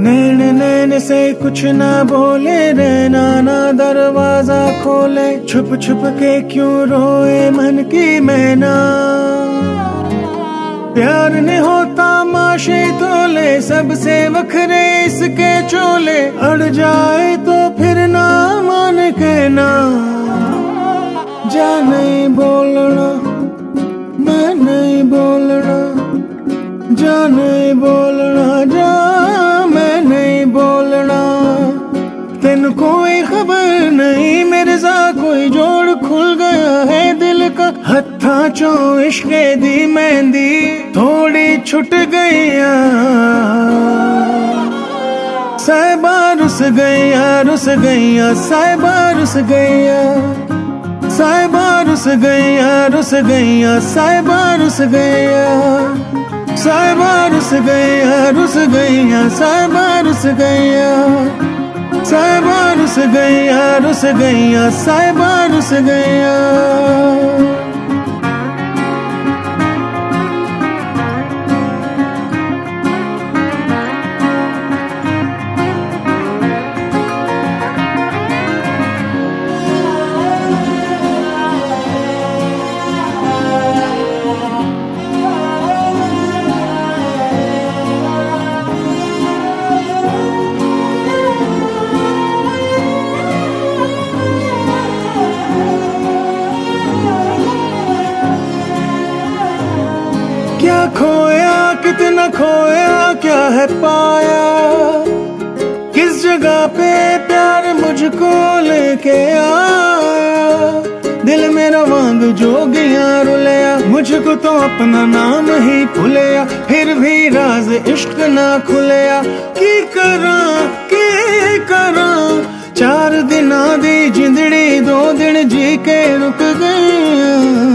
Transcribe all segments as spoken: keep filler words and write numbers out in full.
नैन नैन से कुछ ना बोले, रहना ना दरवाजा खोले, छुप छुप के क्यों रोए मन की मैना। प्यार नहीं होता माशे तोले, सबसे वखरे इसके चोले, अड़ जाए तो फिर ना मान के ना। जा नहीं बोलना, मैं नहीं बोलना, जा नहीं बोलना, जा मैं नहीं बोलना। तेन कोई खबर नहीं मेरे साथ, कोई जोड़ खुल गया है दिल का, हत्था चो इश्के दी मेहंदी थोड़ी छुट गईया। साहिबा रुस गईया, रुस गईया, साहिबा रुस गईया, साहिबा रुस गईया, रुस गईया, साहिबा रुस गईया, साहिबा रुस गईया, रुस गईया, साहिबा रुस गईया, साहिबा रुस गईया, रुस गईया, साहिबा रुस गईया। क्या खोया कितना खोया, क्या है पाया, किस जगह पे प्यार मुझको लेके आया। दिल मेरा वांग जोगियां रुलया, मुझको तो अपना नाम ही भूलया, फिर भी राज इश्क ना खुलया। की करा की करा, चार दिन दी जिंदड़ी दो दिन जी के रुक गई।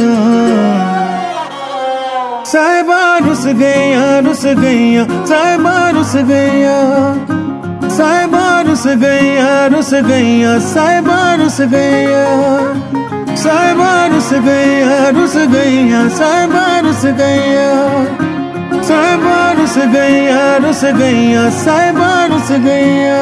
साहिबा रुस गईया, रुस गईया, साहिबा रुस गईया, साहिबा रुस गईया, रुस गईया, साहिबा रुस गईया, साहिबा रुस गईया, रुस गईया, साहिबा रुस गईया, साहिबा रुस गईया, रुस गईया, साहिबा रुस गईया।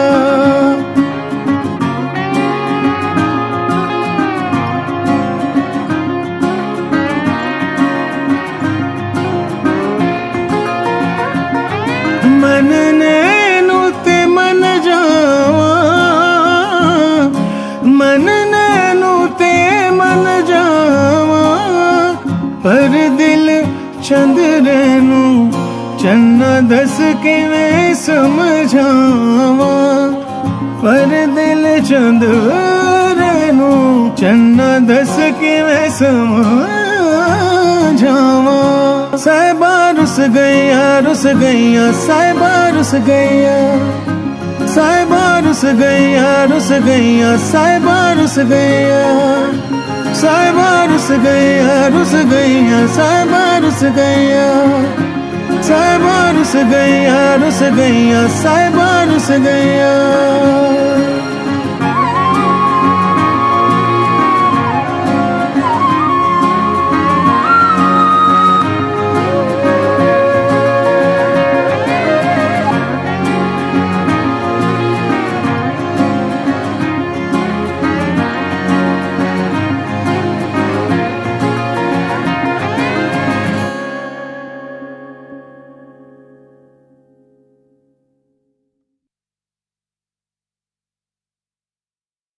मन नैनू ते मन जावा, मन नैनू ते मन जावा, पर दिल चंद्रे नू चन्ना दस किवें समझावा, पर दिल चंद्रे नू चन्ना दस किवें समझावा। साहिबा रुस गईया, रुस गईया, साहिबा रुस गईया, साहिबा रुस गईया, रुस गईया, साहिबा रुस गईया, साहिबा रुस गईया, रुस गईया, साहिबा रुस गईया, साहिबा रुस गईया, रुस गईया, साहिबा रुस गईया।